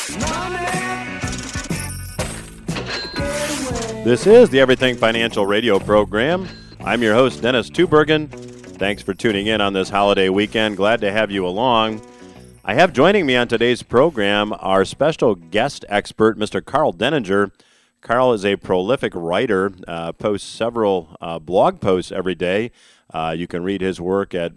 This is the Everything Financial radio program. I'm your host, Dennis Tubbergen. Thanks for tuning in on this holiday weekend. Glad to have you along. I have joining me on today's program our special guest expert, Mr. Karl Denninger. Karl is a prolific writer, posts several blog posts every day. You can read his work at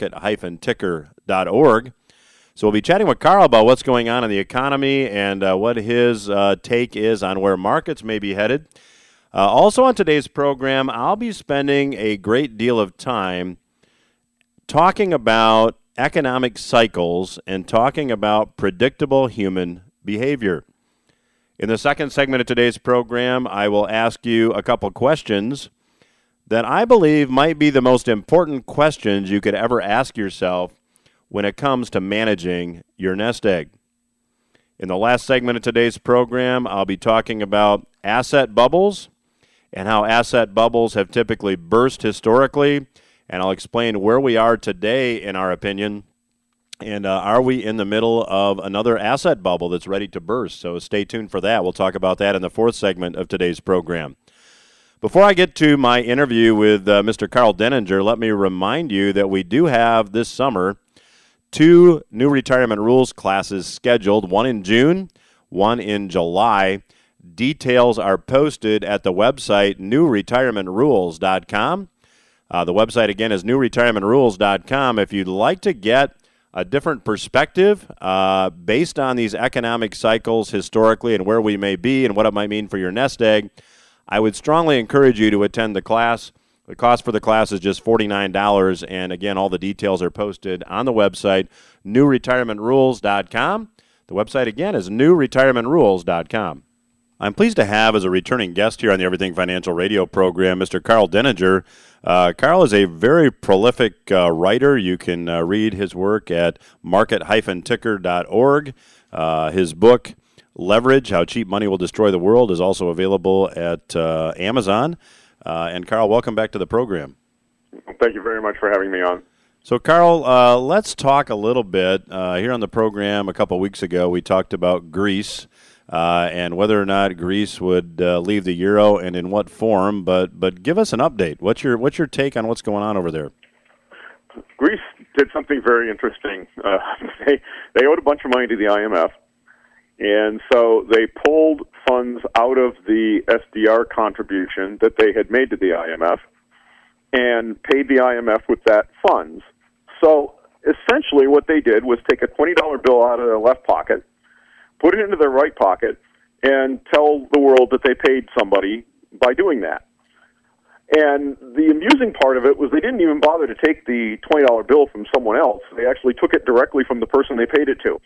market-ticker.org. So we'll be chatting with Karl about what's going on in the economy and what his take is on where markets may be headed. Also on today's program, I'll be spending a great deal of time talking about economic cycles and talking about predictable human behavior. In the second segment of today's program, I will ask you a couple questions that I believe might be the most important questions you could ever ask yourself when it comes to managing your nest egg. In the last segment of today's program, I'll be talking about asset bubbles and how asset bubbles have typically burst historically, and I'll explain where we are today in our opinion, and are we in the middle of another asset bubble that's ready to burst? So stay tuned for that. We'll talk about that in the fourth segment of today's program. Before I get to my interview with Mr. Karl Denninger, let me remind you that we do have this summer 2 new retirement rules classes scheduled, one in June, one in July. Details are posted at the website newretirementrules.com. The website, again, is newretirementrules.com. If you'd like to get a different perspective based on these economic cycles historically and where we may be and what it might mean for your nest egg, I would strongly encourage you to attend the class. The cost for the class is just $49, and again, all the details are posted on the website, newretirementrules.com. The website, again, is newretirementrules.com. I'm pleased to have as a returning guest here on the Everything Financial radio program, Mr. Karl Denninger. Karl is a very prolific writer. You can read his work at market-ticker.org. His book, Leverage, How Cheap Money Will Destroy the World, is also available at Amazon. And Karl, welcome back to the program. Thank you very much for having me on. So, Karl, let's talk a little bit. Here on the program a couple weeks ago, we talked about Greece and whether or not Greece would leave the euro and in what form. But give us an update. What's your take on what's going on over there? Greece did something very interesting. They owed a bunch of money to the IMF, and so they pulled funds out of the SDR contribution that they had made to the IMF and paid the IMF with that funds. So essentially what they did was take a $20 bill out of their left pocket, put it into their right pocket, and tell the world that they paid somebody by doing that. And the amusing part of it was they didn't even bother to take the $20 bill from someone else. They actually took it directly from the person they paid it to.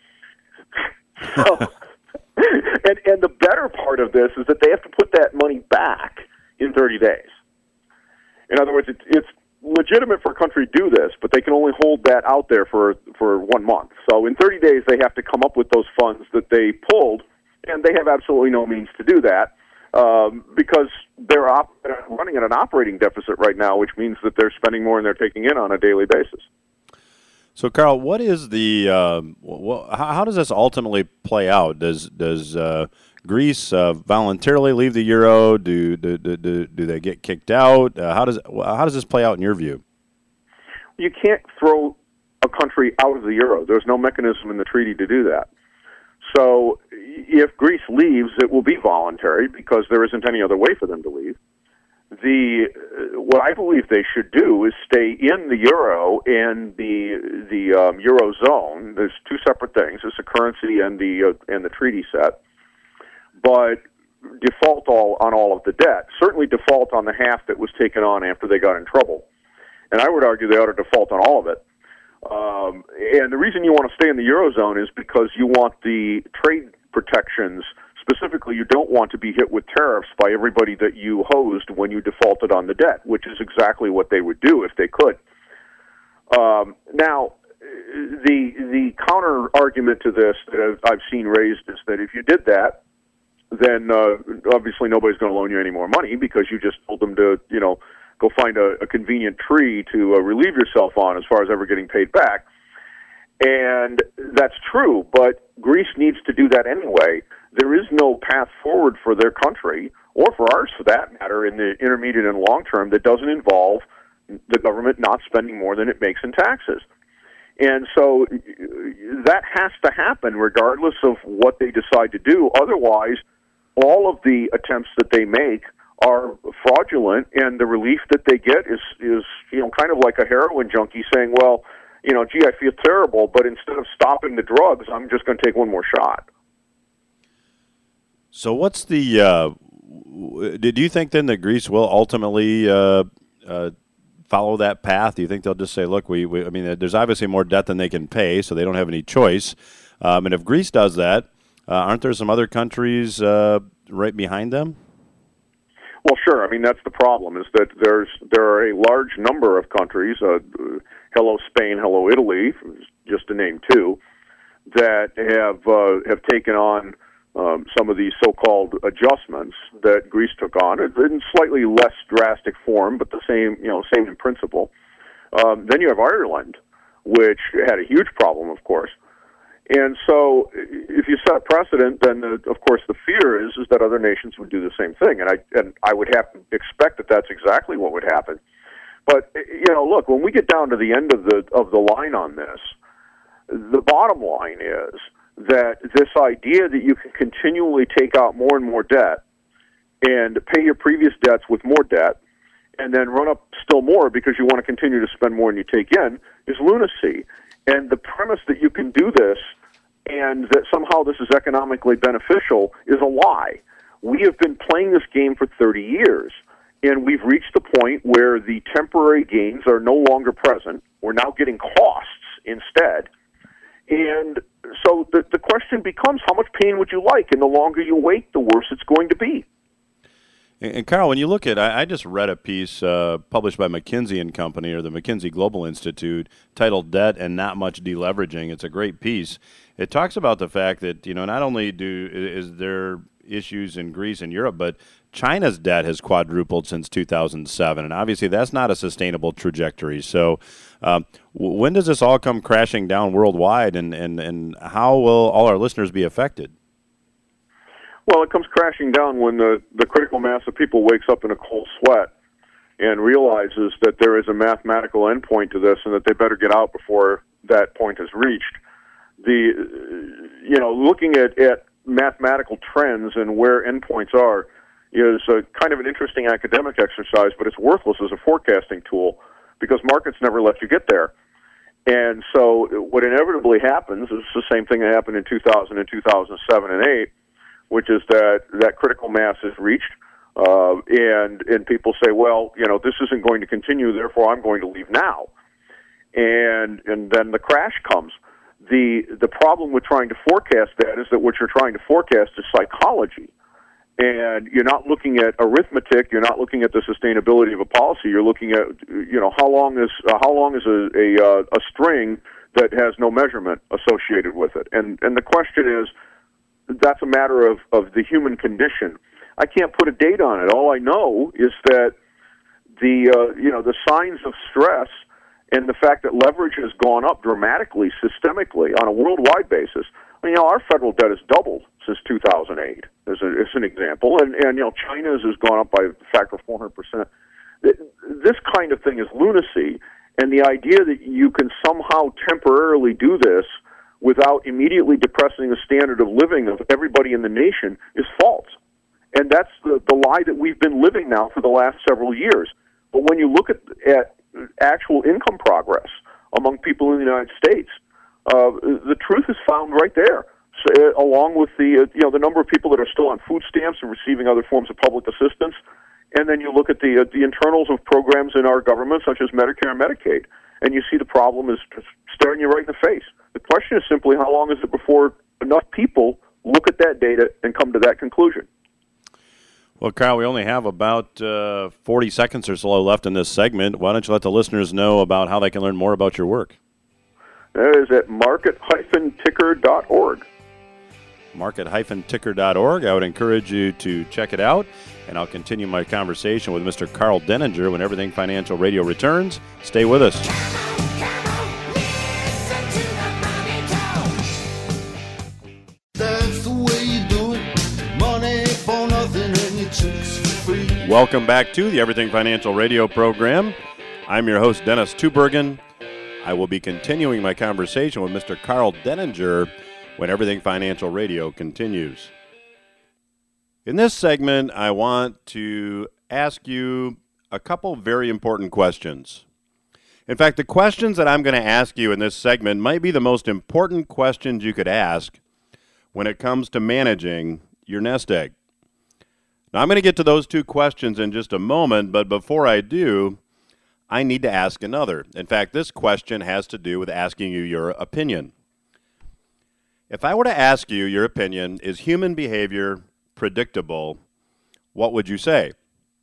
So, and the better part of this is that they have to put that money back in 30 days. In other words, it's legitimate for a country to do this, but they can only hold that out there for 1 month. So in 30 days, they have to come up with those funds that they pulled, and they have absolutely no means to do that because they're running at an operating deficit right now, which means that they're spending more than they're taking in on a daily basis. So, Karl, what is the how does this ultimately play out? Does Greece voluntarily leave the euro? Do they get kicked out? How does this play out in your view? You can't throw a country out of the euro. There's no mechanism in the treaty to do that. So if Greece leaves, it will be voluntary because there isn't any other way for them to leave. What I believe they should do is stay in the euro and the eurozone. There's two separate things: there's the currency and the treaty set. But default on all of the debt. Certainly default on the half that was taken on after they got in trouble. And I would argue they ought to default on all of it. And the reason you want to stay in the eurozone is because you want the trade protections. Specifically, you don't want to be hit with tariffs by everybody that you hosed when you defaulted on the debt, which is exactly what they would do if they could. Now, the counter argument to this that I've seen raised is that if you did that, then obviously nobody's going to loan you any more money because you just told them to, go find a convenient tree to relieve yourself on as far as ever getting paid back. And that's true, but Greece needs to do that anyway. There is no path forward for their country, or for ours for that matter, in the intermediate and long term that doesn't involve the government not spending more than it makes in taxes. And so that has to happen regardless of what they decide to do. Otherwise, all of the attempts that they make are fraudulent, and the relief that they get is kind of like a heroin junkie saying, well, gee, I feel terrible, but instead of stopping the drugs, I'm just going to take one more shot. So what's the do you think then that Greece will ultimately follow that path? Do you think they'll just say, look, I mean, there's obviously more debt than they can pay, so they don't have any choice. And if Greece does that, aren't there some other countries right behind them? Well, sure. I mean, that's the problem, is that there are a large number of countries, hello Spain, hello Italy, just to name two, that have taken on some of these so-called adjustments that Greece took on in slightly less drastic form, but the same in principle. Then you have Ireland, which had a huge problem, of course. And so if you set a precedent, then of course the fear is that other nations would do the same thing, and I would have to expect that that's exactly what would happen. But look, when we get down to the end of the line on this, the bottom line is that this idea that you can continually take out more and more debt and pay your previous debts with more debt and then run up still more because you want to continue to spend more than you take in is lunacy. And the premise that you can do this and that somehow this is economically beneficial is a lie. We have been playing this game for 30 years, and we've reached the point where the temporary gains are no longer present. We're now getting costs instead. And so the question becomes, how much pain would you like? And the longer you wait, the worse it's going to be. And Carl, when you look at, I just read a piece published by McKinsey & Company, or the McKinsey Global Institute, titled "Debt and Not Much Deleveraging." It's a great piece. It talks about the fact that not only is there issues in Greece and Europe, but China's debt has quadrupled since 2007, and obviously that's not a sustainable trajectory. So, when does this all come crashing down worldwide, and how will all our listeners be affected? Well, it comes crashing down when the critical mass of people wakes up in a cold sweat and realizes that there is a mathematical endpoint to this and that they better get out before that point is reached. Looking at mathematical trends and where endpoints are is a kind of an interesting academic exercise, but it's worthless as a forecasting tool because markets never let you get there. And so what inevitably happens is the same thing that happened in 2000 and 2007 and 8, which is that critical mass is reached, and people say, well, this isn't going to continue, therefore I'm going to leave now. And then the crash comes. The problem with trying to forecast that is that what you're trying to forecast is psychology. And you're not looking at arithmetic, you're not looking at the sustainability of a policy, you're looking at, how long is a string that has no measurement associated with it. And the question is, that's a matter of the human condition. I can't put a date on it. All I know is that the signs of stress and the fact that leverage has gone up dramatically, systemically, on a worldwide basis. I mean, our federal debt has doubled since 2008, as an example, and China's has gone up by a factor of 400%. This kind of thing is lunacy, and the idea that you can somehow temporarily do this without immediately depressing the standard of living of everybody in the nation is false. And that's the lie that we've been living now for the last several years. But when you look at actual income progress among people in the United States, the truth is found right there, along with the number of people that are still on food stamps and receiving other forms of public assistance. And then you look at the internals of programs in our government, such as Medicare and Medicaid, and you see the problem is staring you right in the face. The question is simply, how long is it before enough people look at that data and come to that conclusion? Well, Kyle, we only have about 40 seconds or so left in this segment. Why don't you let the listeners know about how they can learn more about your work? That is at market-ticker.org. Market-ticker.org. I would encourage you to check it out, and I'll continue my conversation with Mr. Carl Denninger when Everything Financial Radio returns. Stay with us. Welcome back to the Everything Financial Radio program. I'm your host, Dennis Tubbergen. I will be continuing my conversation with Mr. Carl Denninger when Everything Financial Radio continues. In this segment, I want to ask you a couple very important questions. In fact, the questions that I'm going to ask you in this segment might be the most important questions you could ask when it comes to managing your nest egg. Now, I'm going to get to those two questions in just a moment, but before I do, I need to ask another. In fact, this question has to do with asking you your opinion. If I were to ask you your opinion, is human behavior predictable, what would you say?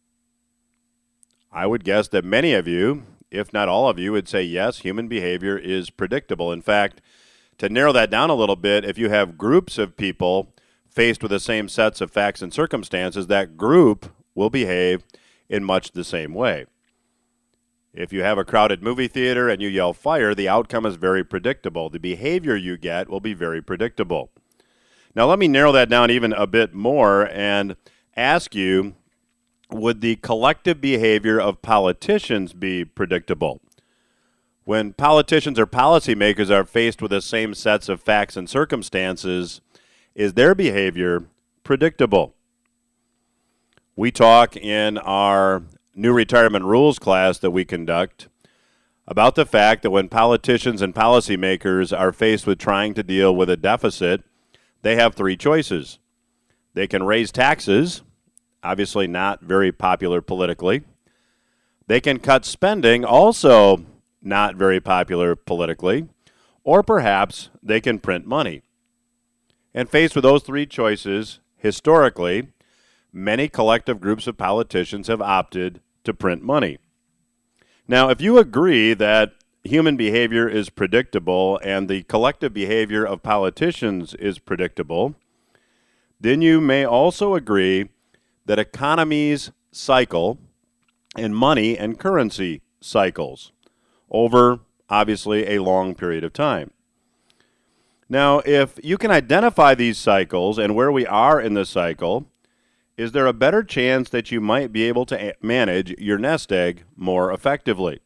I would guess that many of you, if not all of you, would say yes, human behavior is predictable. In fact, to narrow that down a little bit, if you have groups of people faced with the same sets of facts and circumstances, that group will behave in much the same way. If you have a crowded movie theater and you yell fire, the outcome is very predictable. The behavior you get will be very predictable. Now, let me narrow that down even a bit more and ask you, would the collective behavior of politicians be predictable? When politicians or policymakers are faced with the same sets of facts and circumstances, is their behavior predictable? We talk in our new retirement rules class that we conduct about the fact that when politicians and policymakers are faced with trying to deal with a deficit, they have three choices. They can raise taxes, obviously not very popular politically. They can cut spending, also not very popular politically. Or perhaps they can print money. And faced with those three choices, historically, many collective groups of politicians have opted to print money. Now, if you agree that human behavior is predictable and the collective behavior of politicians is predictable, then you may also agree that economies cycle and money and currency cycles over, obviously, a long period of time. Now, if you can identify these cycles and where we are in the cycle, is there a better chance that you might be able to manage your nest egg more effectively?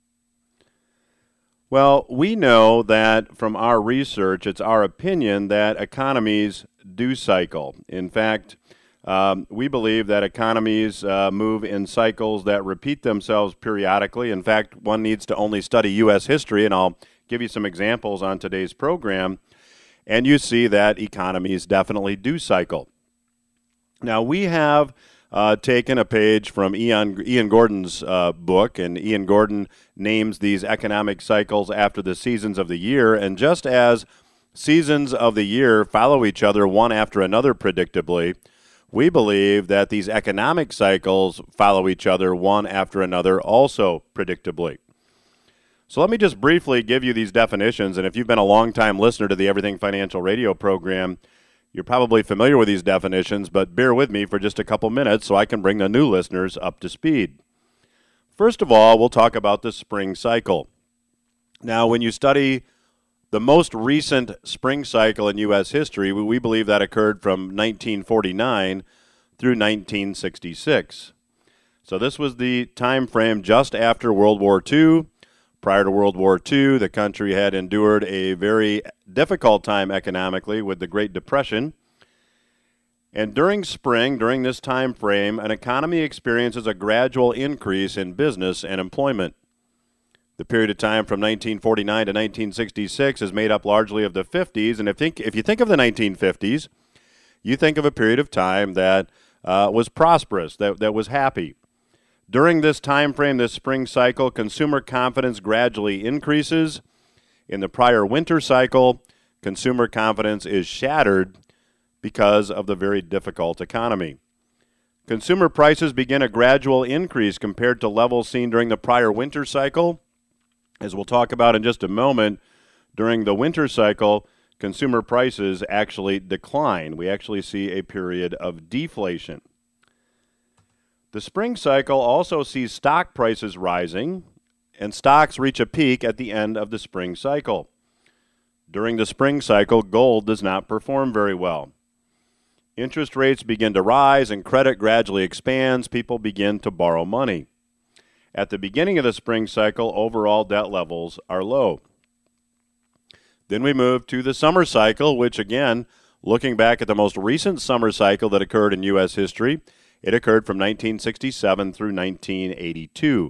Well, we know that from our research, it's our opinion that economies do cycle. In fact, we believe that economies move in cycles that repeat themselves periodically. In fact, one needs to only study U.S. history, and I'll give you some examples on today's program, and you see that economies definitely do cycle. Now, we have taken a page from Ian Gordon's book, and Ian Gordon names these economic cycles after the seasons of the year, and just as seasons of the year follow each other one after another predictably, we believe that these economic cycles follow each other one after another also predictably. So let me just briefly give you these definitions, and if you've been a long-time listener to the Everything Financial Radio program, you're probably familiar with these definitions, but bear with me for just a couple minutes so I can bring the new listeners up to speed. First of all, we'll talk about the spring cycle. Now, when you study the most recent spring cycle in U.S. history, we believe that occurred from 1949 through 1966. So this was the time frame just after World War II. Prior to World War II, the country had endured a very difficult time economically with the Great Depression. And during spring, during this time frame, an economy experiences a gradual increase in business and employment. The period of time from 1949 to 1966 is made up largely of the 50s. And if you think of the 1950s, you think of a period of time that was prosperous, that was happy. During this time frame, this spring cycle, consumer confidence gradually increases. In the prior winter cycle, consumer confidence is shattered because of the very difficult economy. Consumer prices begin a gradual increase compared to levels seen during the prior winter cycle. As we'll talk about in just a moment, during the winter cycle, consumer prices actually decline. We actually see a period of deflation. The spring cycle also sees stock prices rising, and stocks reach a peak at the end of the spring cycle. During the spring cycle, gold does not perform very well. Interest rates begin to rise and credit gradually expands. People begin to borrow money. At the beginning of the spring cycle, overall debt levels are low. Then we move to the summer cycle, which again, looking back at the most recent summer cycle that occurred in U.S. history, it occurred from 1967 through 1982.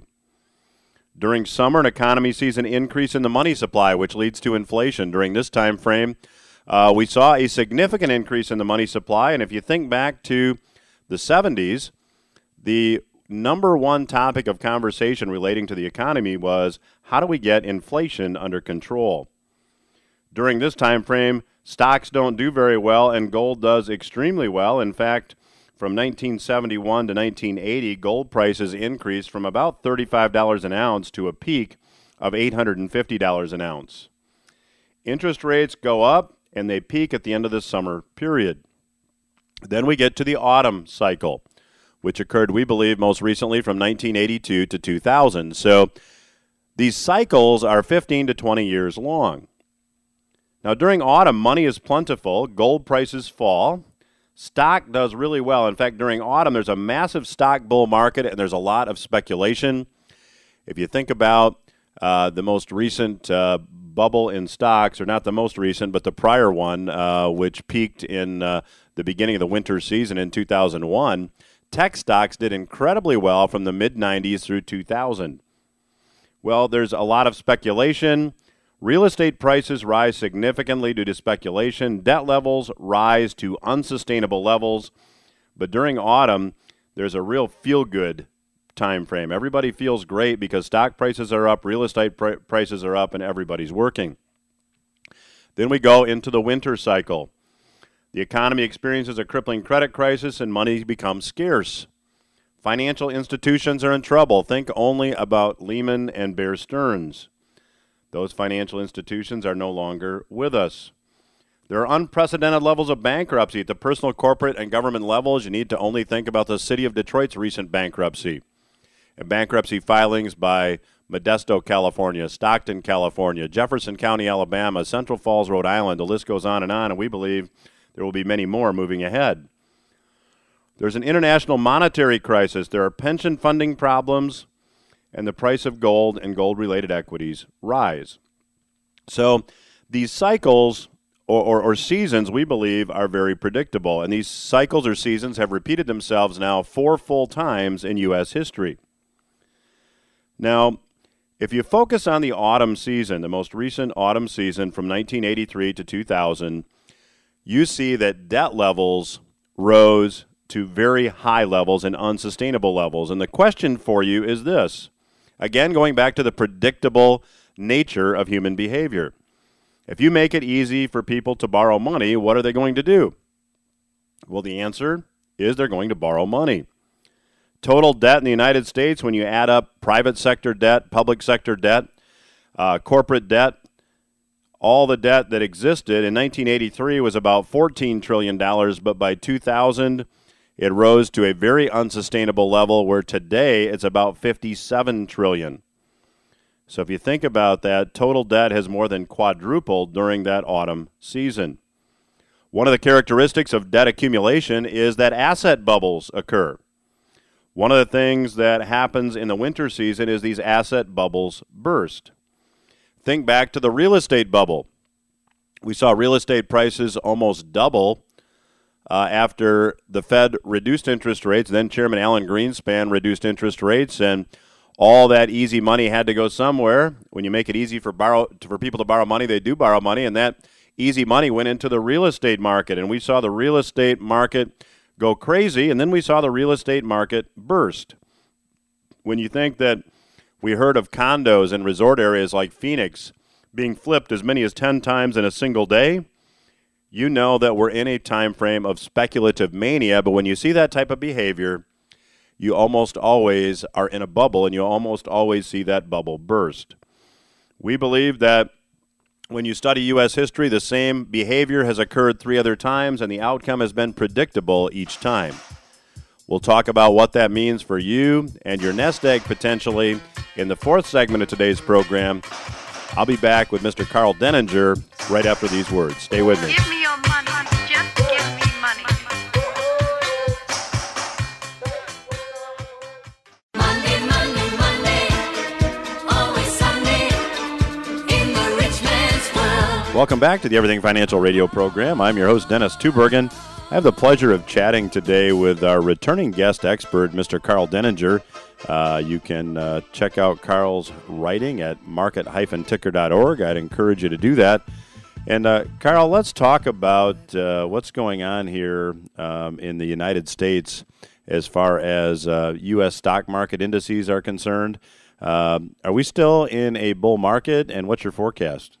During summer, an economy sees an increase in the money supply, which leads to inflation. During this time frame, we saw a significant increase in the money supply, and if you think back to the 70s, the number one topic of conversation relating to the economy was how do we get inflation under control? During this time frame, stocks don't do very well and gold does extremely well. In fact, from 1971 to 1980, gold prices increased from about $35 an ounce to a peak of $850 an ounce. Interest rates go up and they peak at the end of the summer period. Then we get to the autumn cycle, which occurred, we believe, most recently from 1982 to 2000. So these cycles are 15 to 20 years long. Now, during autumn, money is plentiful, gold prices fall, stock does really well. In fact, during autumn, there's a massive stock bull market and there's a lot of speculation. If you think about the most recent bubble in stocks, or not the most recent, but the prior one, which peaked in the beginning of the winter season in 2001, tech stocks did incredibly well from the mid-90s through 2000. Well, there's a lot of speculation. Real estate prices rise significantly due to speculation. Debt levels rise to unsustainable levels. But during autumn, there's a real feel-good time frame. Everybody feels great because stock prices are up, real estate prices are up, and everybody's working. Then we go into the winter cycle. The economy experiences a crippling credit crisis and money becomes scarce. Financial institutions are in trouble. Think only about Lehman and Bear Stearns. Those financial institutions are no longer with us. There are unprecedented levels of bankruptcy at the personal, corporate, and government levels. You need to only think about the city of Detroit's recent bankruptcy. And bankruptcy filings by Modesto, California, Stockton, California, Jefferson County, Alabama, Central Falls, Rhode Island. The list goes on, and we believe there will be many more moving ahead. There's an international monetary crisis. There are pension funding problems, and the price of gold and gold-related equities rise. So these cycles or seasons, we believe, are very predictable. And these cycles or seasons have repeated themselves now 4 full times in U.S. history. Now, if you focus on the autumn season, the most recent autumn season from 1983 to 2000, you see that debt levels rose to very high levels and unsustainable levels. And the question for you is this. Again, going back to the predictable nature of human behavior. If you make it easy for people to borrow money, what are they going to do? Well, the answer is they're going to borrow money. Total debt in the United States, when you add up private sector debt, public sector debt, corporate debt, all the debt that existed in 1983 was about $14 trillion, but by 2000, it rose to a very unsustainable level where today it's about $57 trillion. So if you think about that, total debt has more than quadrupled during that autumn season. One of the characteristics of debt accumulation is that asset bubbles occur. One of the things that happens in the winter season is these asset bubbles burst. Think back to the real estate bubble. We saw real estate prices almost double after the Fed reduced interest rates. Then Chairman Alan Greenspan reduced interest rates, and all that easy money had to go somewhere. When you make it easy for people to borrow money, they do borrow money, and that easy money went into the real estate market. And we saw the real estate market go crazy, and then we saw the real estate market burst. When you think that we heard of condos in resort areas like Phoenix being flipped as many as 10 times in a single day, you know that we're in a time frame of speculative mania. But when you see that type of behavior, you almost always are in a bubble, and you almost always see that bubble burst. We believe that when you study U.S. history, the same behavior has occurred 3 other times, and the outcome has been predictable each time. We'll talk about what that means for you and your nest egg potentially in the 4th segment of today's program. I'll be back with Mr. Carl Denninger right after these words. Stay with me. Give me your money, just give me money. Welcome back to the Everything Financial Radio program. I'm your host, Dennis Tubbergen. I have the pleasure of chatting today with our returning guest expert, Mr. Karl Denninger. You can check out Karl's writing at market-ticker.org. I'd encourage you to do that. And Karl, let's talk about what's going on here in the United States as far as U.S. stock market indices are concerned. Are we still in a bull market, and what's your forecast?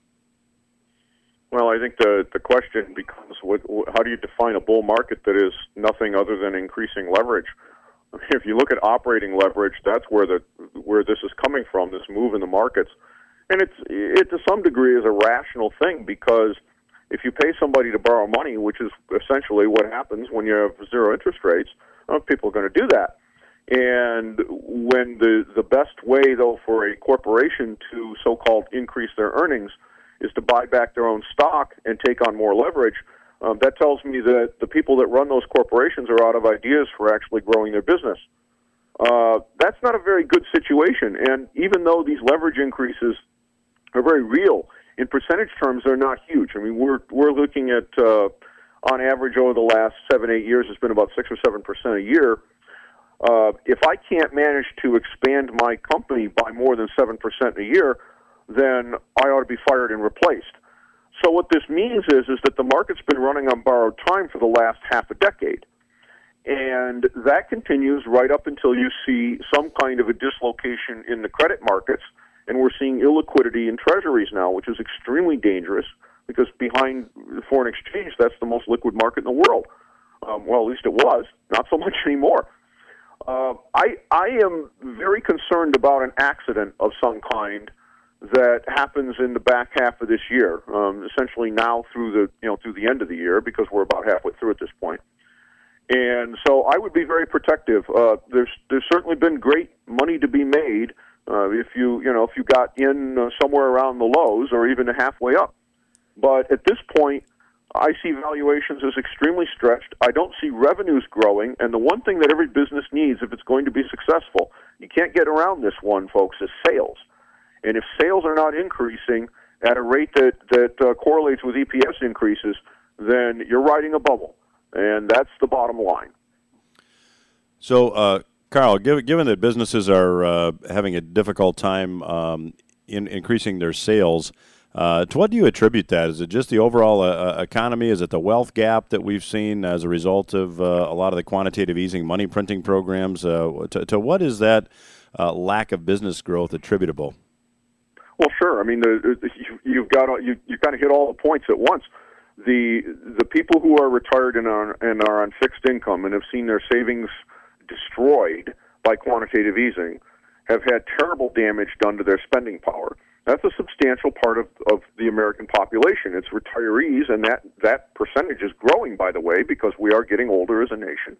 Well, I think the question becomes, how do you define a bull market that is nothing other than increasing leverage? If you look at operating leverage, that's where this is coming from, this move in the markets. And it to some degree is a rational thing, because if you pay somebody to borrow money, which is essentially what happens when you have zero interest rates, people are going to do that. And when the best way, though, for a corporation to so-called increase their earnings is to buy back their own stock and take on more leverage, that tells me that the people that run those corporations are out of ideas for actually growing their business. That's not a very good situation. And even though these leverage increases are very real, in percentage terms, they're not huge. I mean, we're looking at, on average, over the last 7-8 years, it's been about 6 or 7% a year. If I can't manage to expand my company by more than 7% a year, then I ought to be fired and replaced. So what this means is that the market's been running on borrowed time for the last half a decade. And that continues right up until you see some kind of a dislocation in the credit markets. And we're seeing illiquidity in treasuries now, which is extremely dangerous, because behind foreign exchange, that's the most liquid market in the world. Well, at least it was. Not so much anymore. I am very concerned about an accident of some kind that happens in the back half of this year, essentially now through the end of the year, because we're about halfway through at this point. And so I would be very protective. There's certainly been great money to be made if you got in somewhere around the lows or even halfway up. But at this point, I see valuations as extremely stretched. I don't see revenues growing, and the one thing that every business needs if it's going to be successful, you can't get around this one, folks, is sales. And if sales are not increasing at a rate that correlates with EPS increases, then you're riding a bubble, and that's the bottom line. So, Karl, given that businesses are having a difficult time in increasing their sales, to what do you attribute that? Is it just the overall economy? Is it the wealth gap that we've seen as a result of a lot of the quantitative easing money printing programs? To what is that lack of business growth attributable? Well, sure. I mean, you kind of hit all the points at once. The people who are retired and are on fixed income and have seen their savings destroyed by quantitative easing have had terrible damage done to their spending power. That's a substantial part of the American population. It's retirees, and that percentage is growing, by the way, because we are getting older as a nation.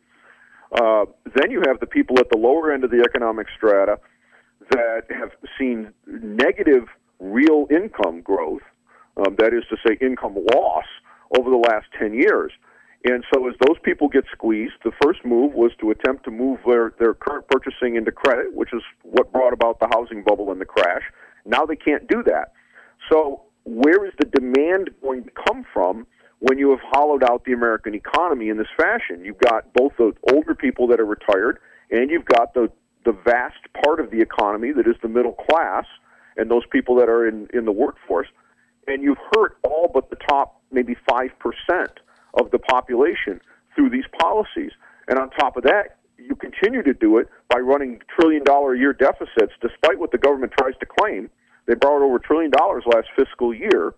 Then you have the people at the lower end of the economic strata that have seen negative real income growth, that is to say income loss, over the last 10 years. And so as those people get squeezed, the first move was to attempt to move their current purchasing into credit, which is what brought about the housing bubble and the crash. Now they can't do that. So where is the demand going to come from when you have hollowed out the American economy in this fashion? You've got both the older people that are retired, and you've got the vast part of the economy that is the middle class and those people that are in the workforce. And you've hurt all but the top maybe 5% of the population through these policies. And on top of that, you continue to do it by running trillion-dollar-a-year deficits, despite what the government tries to claim. They borrowed over $1 trillion last fiscal year,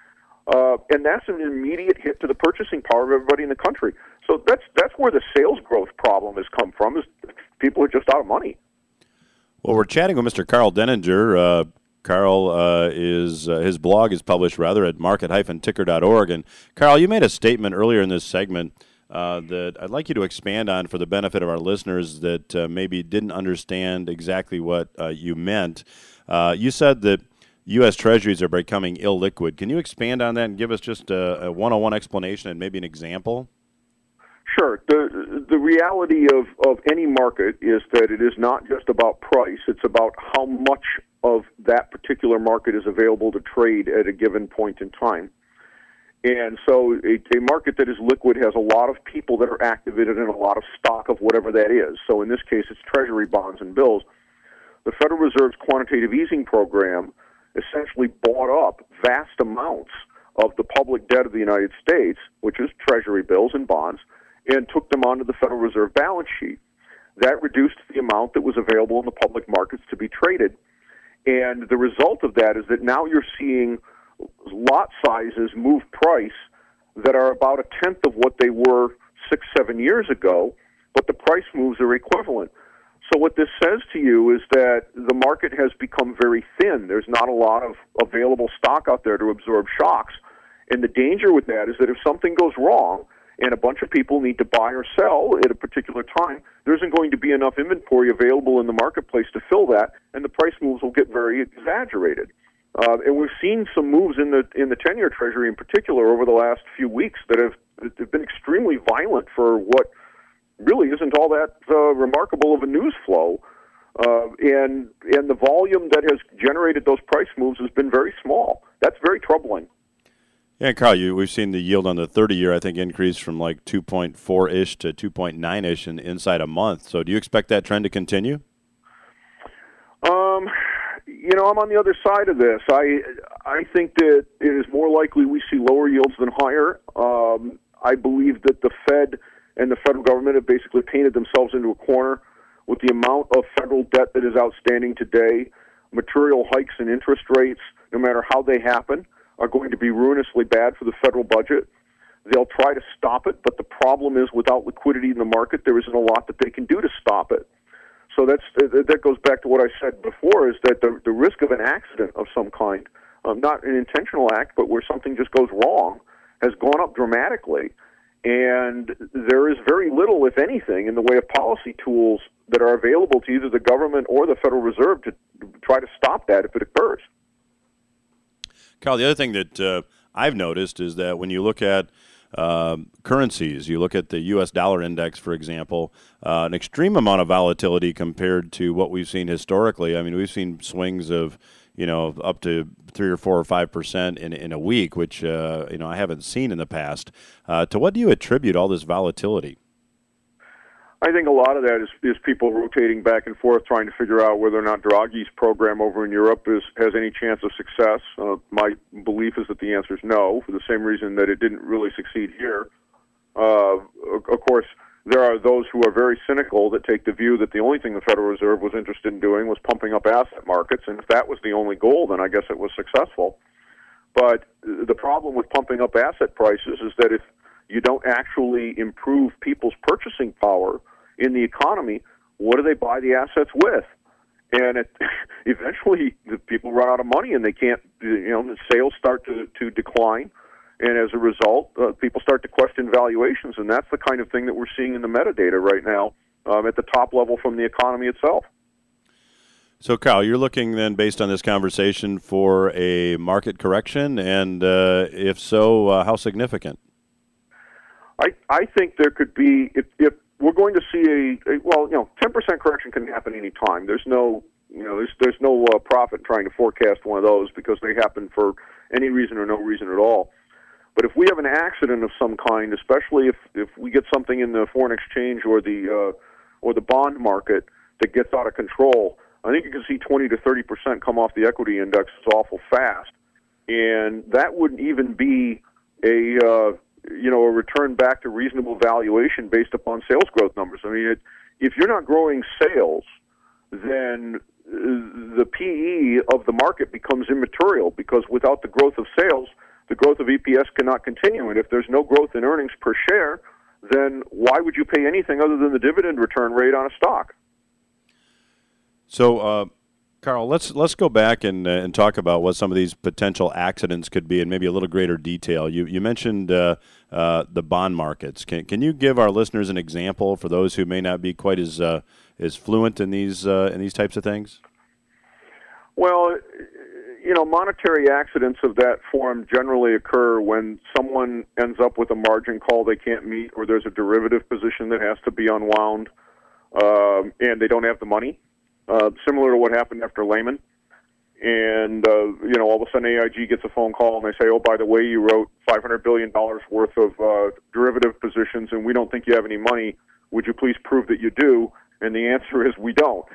and that's an immediate hit to the purchasing power of everybody in the country. So that's where the sales growth problem has come from, is people are just out of money. Well, we're chatting with Mr. Karl Denninger. Karl his blog is published at market-ticker.org. And Karl, you made a statement earlier in this segment that I'd like you to expand on for the benefit of our listeners that maybe didn't understand exactly what you meant. You said that U.S. Treasuries are becoming illiquid. Can you expand on that and give us just a one-on-one explanation and maybe an example? Sure. The reality of any market is that it is not just about price. It's about how much of that particular market is available to trade at a given point in time. And so a market that is liquid has a lot of people that are activated in a lot of stock of whatever that is. So in this case, it's Treasury bonds and bills. The Federal Reserve's quantitative easing program essentially bought up vast amounts of the public debt of the United States, which is Treasury bills and bonds, and took them onto the Federal Reserve balance sheet. That reduced the amount that was available in the public markets to be traded. And the result of that is that now you're seeing lot sizes move price that are about a tenth of what they were 6-7 years ago, but the price moves are equivalent. So what this says to you is that the market has become very thin. There's not a lot of available stock out there to absorb shocks. And the danger with that is that if something goes wrong and a bunch of people need to buy or sell at a particular time, there isn't going to be enough inventory available in the marketplace to fill that, and the price moves will get very exaggerated. And we've seen some moves in the 10-year Treasury in particular over the last few weeks that have been extremely violent for what really isn't all that remarkable of a news flow. And the volume that has generated those price moves has been very small. That's very troubling. Yeah, Carl, we've seen the yield on the 30-year, I think, increase from like 2.4-ish to 2.9-ish inside a month. So do you expect that trend to continue? I'm on the other side of this. I think that it is more likely we see lower yields than higher. I believe that the Fed and the federal government have basically painted themselves into a corner with the amount of federal debt that is outstanding today. Material hikes in interest rates, no matter how they happen, are going to be ruinously bad for the federal budget. They'll try to stop it, but the problem is without liquidity in the market, there isn't a lot that they can do to stop it. So that goes back to what I said before, is that the risk of an accident of some kind, not an intentional act, but where something just goes wrong, has gone up dramatically. And there is very little, if anything, in the way of policy tools that are available to either the government or the Federal Reserve to try to stop that if it occurs. Carl, the other thing that I've noticed is that when you look at currencies, you look at the U.S. dollar index, for example, an extreme amount of volatility compared to what we've seen historically. I mean, we've seen swings of, up to 3 or 4 or 5% in a week, which, I haven't seen in the past. To what do you attribute all this volatility? I think a lot of that is people rotating back and forth trying to figure out whether or not Draghi's program over in Europe has any chance of success. My belief is that the answer is no, for the same reason that it didn't really succeed here. Of course, there are those who are very cynical that take the view that the only thing the Federal Reserve was interested in doing was pumping up asset markets, and if that was the only goal, then I guess it was successful. But the problem with pumping up asset prices is that if you don't actually improve people's purchasing power in the economy, what do they buy the assets with? And eventually the people run out of money and they can't, the sales start to decline. And as a result, people start to question valuations. And that's the kind of thing that we're seeing in the metadata right now at the top level from the economy itself. So, Kyle, you're looking then, based on this conversation, for a market correction, and if so, how significant? I think there could be, if we're going to see 10% correction can happen any time. There's no profit trying to forecast one of those because they happen for any reason or no reason at all. But if we have an accident of some kind, especially if we get something in the foreign exchange or the bond market that gets out of control, I think you can see 20 to 30% come off the equity index awful fast, and that wouldn't even be a return back to reasonable valuation based upon sales growth numbers. I mean, if you're not growing sales, then the PE of the market becomes immaterial, because without the growth of sales, the growth of EPS cannot continue. And if there's no growth in earnings per share, then why would you pay anything other than the dividend return rate on a stock? So, Carl, let's go back and talk about what some of these potential accidents could be in maybe a little greater detail. You mentioned the bond markets. Can you give our listeners an example for those who may not be quite as fluent in these types of things? Well, monetary accidents of that form generally occur when someone ends up with a margin call they can't meet, or there's a derivative position that has to be unwound, and they don't have the money. Similar to what happened after Lehman. And, all of a sudden AIG gets a phone call and they say, oh, by the way, you wrote $500 billion worth of derivative positions and we don't think you have any money. Would you please prove that you do? And the answer is we don't.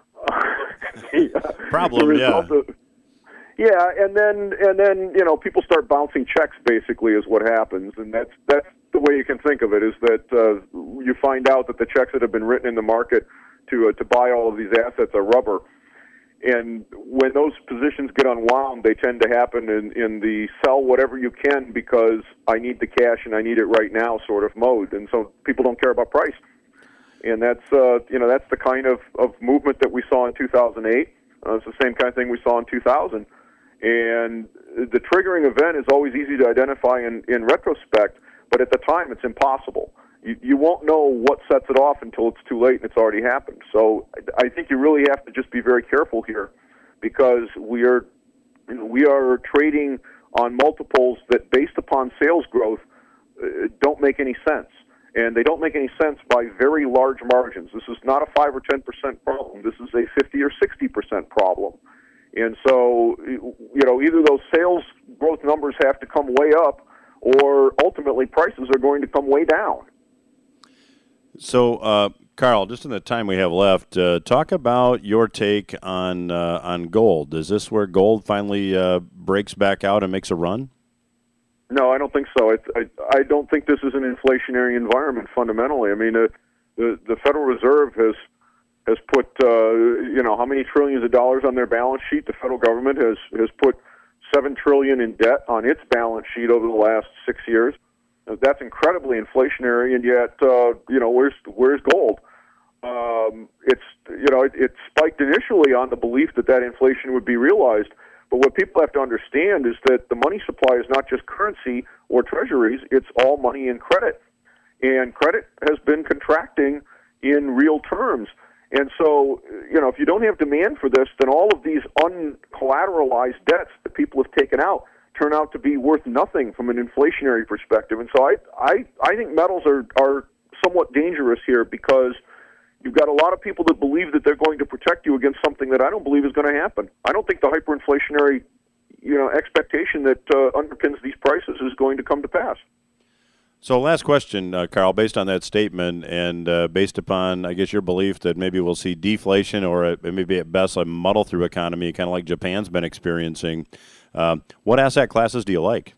Problem, yeah. Yeah, and then people start bouncing checks. Basically, is what happens, and that's the way you can think of it. Is that you find out that the checks that have been written in the market to buy all of these assets are rubber, and when those positions get unwound, they tend to happen in the sell whatever you can because I need the cash and I need it right now sort of mode, and so people don't care about price, and that's that's the kind of movement that we saw in 2008. It's the same kind of thing we saw in 2000. And the triggering event is always easy to identify in retrospect, but at the time it's impossible. You won't know what sets it off until it's too late and it's already happened. So I think you really have to just be very careful here because we are trading on multiples that, based upon sales growth, don't make any sense. And they don't make any sense by very large margins. This is not a 5 or 10% problem. This is a 50 or 60% problem. And so, either those sales growth numbers have to come way up or ultimately prices are going to come way down. So, Carl, just in the time we have left, talk about your take on gold. Is this where gold finally breaks back out and makes a run? No, I don't think so. I don't think this is an inflationary environment fundamentally. I mean, the Federal Reserve has put how many trillions of dollars on their balance sheet. The federal government has put $7 trillion in debt on its balance sheet over the last 6 years. That's incredibly inflationary, and yet where's gold? It spiked initially on the belief that inflation would be realized. But what people have to understand is that the money supply is not just currency or treasuries; it's all money and credit, and credit has been contracting in real terms. And so, if you don't have demand for this, then all of these uncollateralized debts that people have taken out turn out to be worth nothing from an inflationary perspective. And so I think metals are somewhat dangerous here because you've got a lot of people that believe that they're going to protect you against something that I don't believe is going to happen. I don't think the hyperinflationary expectation that underpins these prices is going to come to pass. So last question, Carl, based on that statement and based upon, I guess, your belief that maybe we'll see deflation or maybe at best a muddle-through economy, kind of like Japan's been experiencing, what asset classes do you like?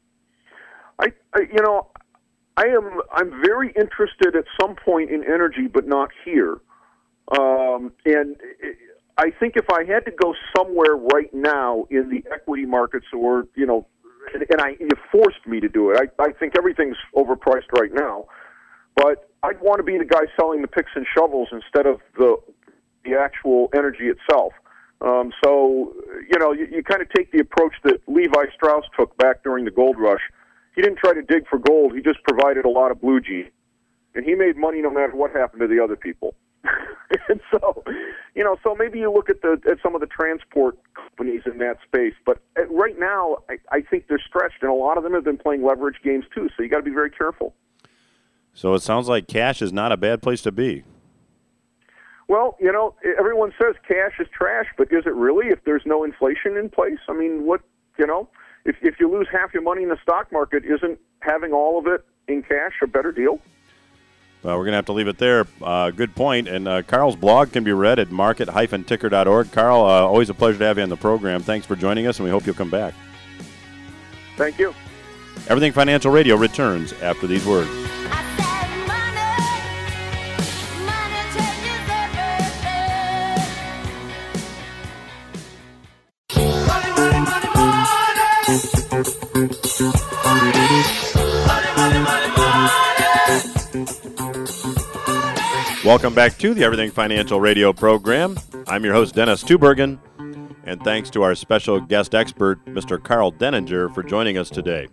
I'm very interested at some point in energy, but not here. And I think if I had to go somewhere right now in the equity markets or, you forced me to do it. I think everything's overpriced right now, but I'd want to be the guy selling the picks and shovels instead of the actual energy itself. You kind of take the approach that Levi Strauss took back during the gold rush. He didn't try to dig for gold. He just provided a lot of blue jeans, and he made money no matter what happened to the other people. And so maybe you look at some of the transport companies in that space. But right now, I think they're stretched, and a lot of them have been playing leverage games too. So you got to be very careful. So it sounds like cash is not a bad place to be. Well, everyone says cash is trash, but is it really if there's no inflation in place? I mean, if you lose half your money in the stock market, isn't having all of it in cash a better deal? Well, we're going to have to leave it there. Good point. And Carl's blog can be read at market-ticker.org. Carl, always a pleasure to have you on the program. Thanks for joining us, and we hope you'll come back. Thank you. Everything Financial Radio returns after these words. Welcome back to the Everything Financial Radio program. I'm your host, Dennis Tubbergen, and thanks to our special guest expert, Mr. Carl Denninger, for joining us today.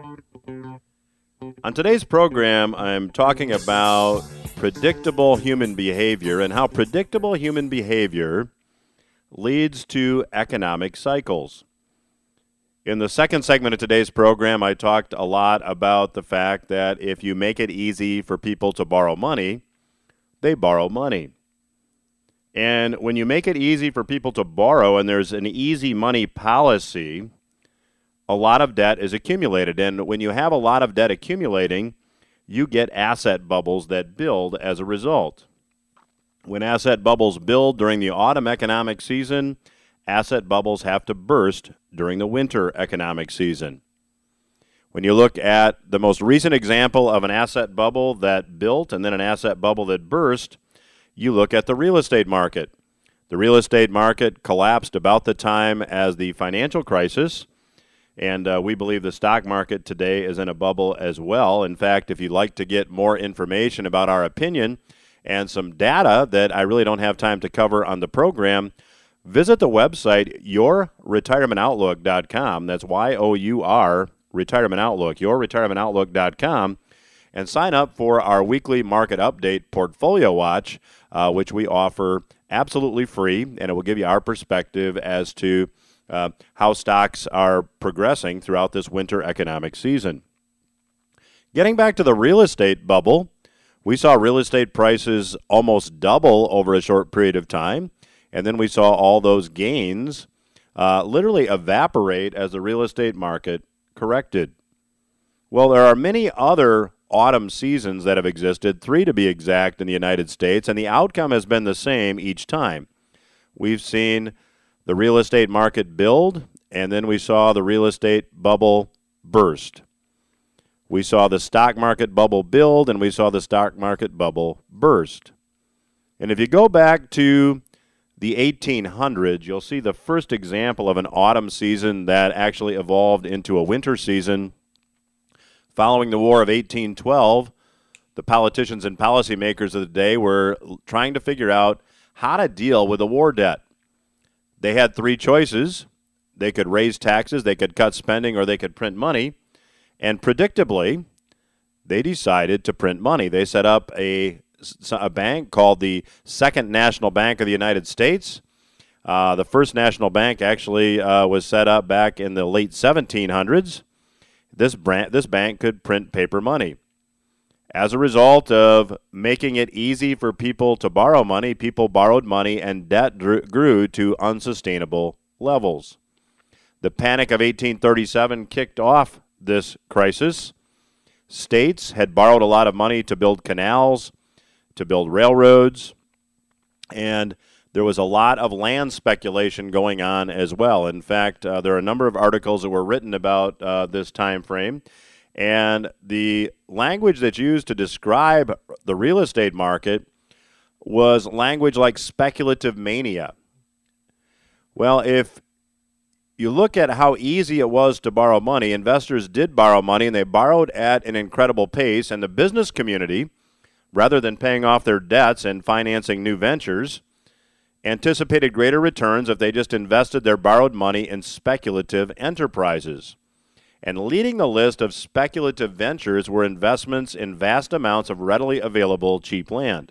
On today's program, I'm talking about predictable human behavior and how predictable human behavior leads to economic cycles. In the second segment of today's program, I talked a lot about the fact that if you make it easy for people to borrow money, they borrow money. And when you make it easy for people to borrow and there's an easy money policy, a lot of debt is accumulated. And when you have a lot of debt accumulating, you get asset bubbles that build as a result. When asset bubbles build during the autumn economic season, asset bubbles have to burst during the winter economic season. When you look at the most recent example of an asset bubble that built and then an asset bubble that burst, you look at the real estate market. The real estate market collapsed about the time as the financial crisis, and we believe the stock market today is in a bubble as well. In fact, if you'd like to get more information about our opinion and some data that I really don't have time to cover on the program, visit the website yourretirementoutlook.com. That's Y-O-U-R, Retirement Outlook, yourretirementoutlook.com, and sign up for our weekly market update Portfolio Watch, which we offer absolutely free, and it will give you our perspective as to how stocks are progressing throughout this winter economic season. Getting back to the real estate bubble, we saw real estate prices almost double over a short period of time, and then we saw all those gains literally evaporate as the real estate market corrected. Well, there are many other autumn seasons that have existed, 3 to be exact, in the United States, and the outcome has been the same each time. We've seen the real estate market build, and then we saw the real estate bubble burst. We saw the stock market bubble build, and we saw the stock market bubble burst. And if you go back to the 1800s, you'll see the first example of an autumn season that actually evolved into a winter season. Following the War of 1812, the politicians and policymakers of the day were trying to figure out how to deal with the war debt. They had 3 choices. They could raise taxes, they could cut spending, or they could print money. And predictably, they decided to print money. They set up a bank called the Second National Bank of the United States. The First National Bank actually was set up back in the late 1700s. This bank could print paper money. As a result of making it easy for people to borrow money, people borrowed money and debt grew to unsustainable levels. The Panic of 1837 kicked off this crisis. States had borrowed a lot of money to build canals, to build railroads, and there was a lot of land speculation going on as well. In fact, there are a number of articles that were written about this time frame, and the language that's used to describe the real estate market was language like speculative mania. Well, if you look at how easy it was to borrow money, investors did borrow money, and they borrowed at an incredible pace, and the business community, rather than paying off their debts and financing new ventures, anticipated greater returns if they just invested their borrowed money in speculative enterprises. And leading the list of speculative ventures were investments in vast amounts of readily available cheap land.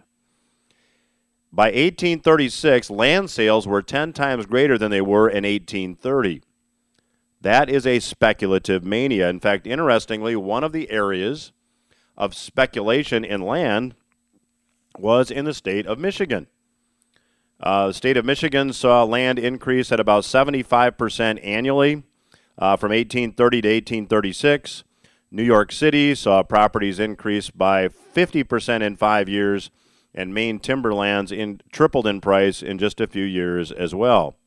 By 1836, land sales were 10 times greater than they were in 1830. That is a speculative mania. In fact, interestingly, one of the areas of speculation in land was in the state of Michigan. The state of Michigan saw land increase at about 75% annually from 1830 to 1836. New York City saw properties increase by 50% in 5 years, and Maine timberlands tripled in price in just a few years as well.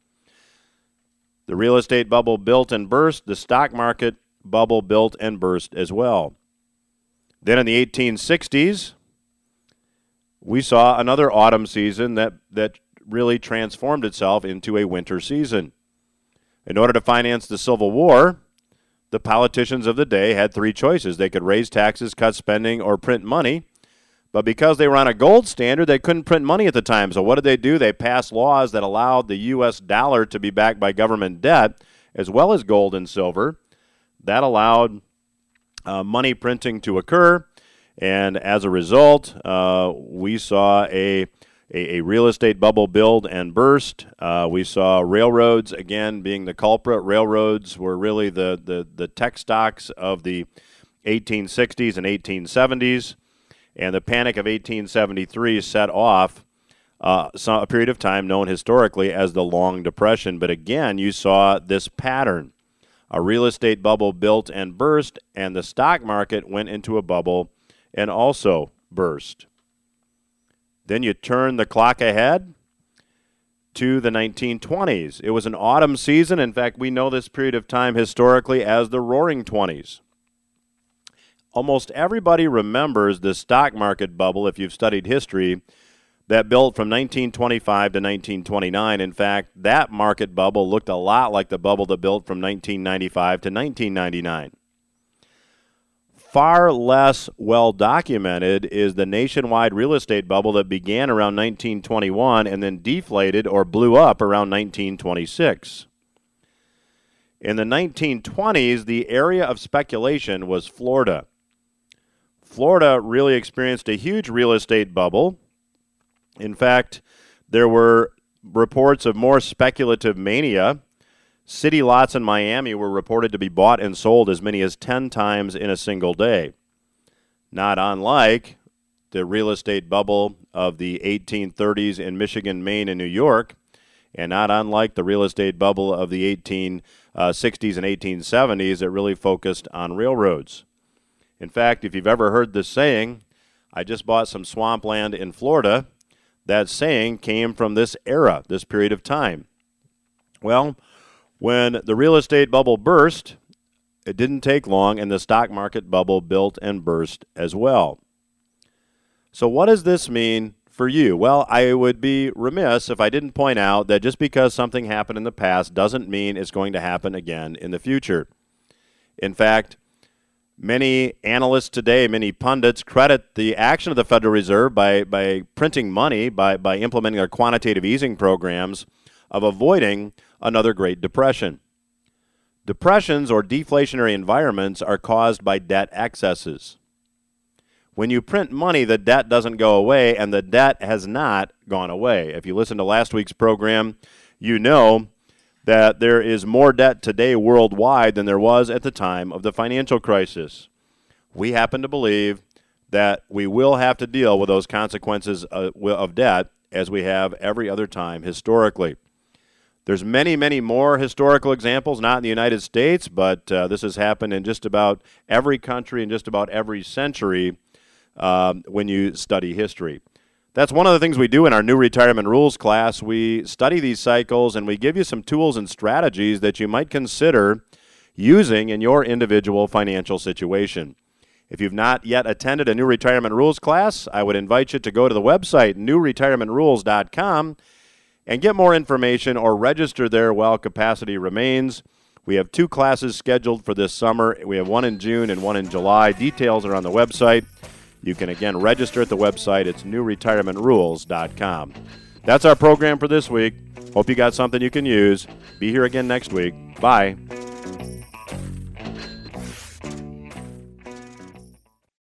The real estate bubble built and burst. The stock market bubble built and burst as well. Then in the 1860s, we saw another autumn season that really transformed itself into a winter season. In order to finance the Civil War, the politicians of the day had 3 choices. They could raise taxes, cut spending, or print money. But because they were on a gold standard, they couldn't print money at the time. So what did they do? They passed laws that allowed the U.S. dollar to be backed by government debt, as well as gold and silver. That allowed money printing to occur. And as a result, we saw a real estate bubble build and burst. We saw railroads, again, being the culprit. Railroads were really the tech stocks of the 1860s and 1870s. And the Panic of 1873 set off a period of time known historically as the Long Depression. But again, you saw this pattern. A real estate bubble built and burst, and the stock market went into a bubble and also burst. Then you turn the clock ahead to the 1920s. It was an autumn season. In fact, we know this period of time historically as the Roaring Twenties. Almost everybody remembers the stock market bubble, if you've studied history, that built from 1925 to 1929. In fact, that market bubble looked a lot like the bubble that built from 1995 to 1999. Far less well documented is the nationwide real estate bubble that began around 1921 and then deflated or blew up around 1926. In the 1920s, the area of speculation was Florida. Florida really experienced a huge real estate bubble. In fact, there were reports of more speculative mania. City lots in Miami were reported to be bought and sold as many as 10 times in a single day. Not unlike the real estate bubble of the 1830s in Michigan, Maine, and New York, and not unlike the real estate bubble of the 1860s and 1870s that really focused on railroads. In fact, if you've ever heard this saying, I just bought some swampland in Florida, that saying came from this era, this period of time. Well, when the real estate bubble burst, it didn't take long, and the stock market bubble built and burst as well. So what does this mean for you? Well, I would be remiss if I didn't point out that just because something happened in the past doesn't mean it's going to happen again in the future. In fact, many analysts today, many pundits credit the action of the Federal Reserve by printing money, by implementing their quantitative easing programs, of avoiding another Great Depression. Depressions or deflationary environments are caused by debt excesses. When you print money, the debt doesn't go away, and the debt has not gone away. If you listen to last week's program, you know that there is more debt today worldwide than there was at the time of the financial crisis. We happen to believe that we will have to deal with those consequences of debt as we have every other time historically. There's many, many more historical examples, not in the United States, but this has happened in just about every country and just about every century when you study history. That's one of the things we do in our new retirement rules class. We study these cycles and we give you some tools and strategies that you might consider using in your individual financial situation. If you've not yet attended a new retirement rules class, I would invite you to go to the website newretirementrules.com and get more information or register there while capacity remains. We have 2 classes scheduled for this summer. We have one in June and one in July. Details are on the website. You can, again, register at the website. It's newretirementrules.com. That's our program for this week. Hope you got something you can use. Be here again next week. Bye.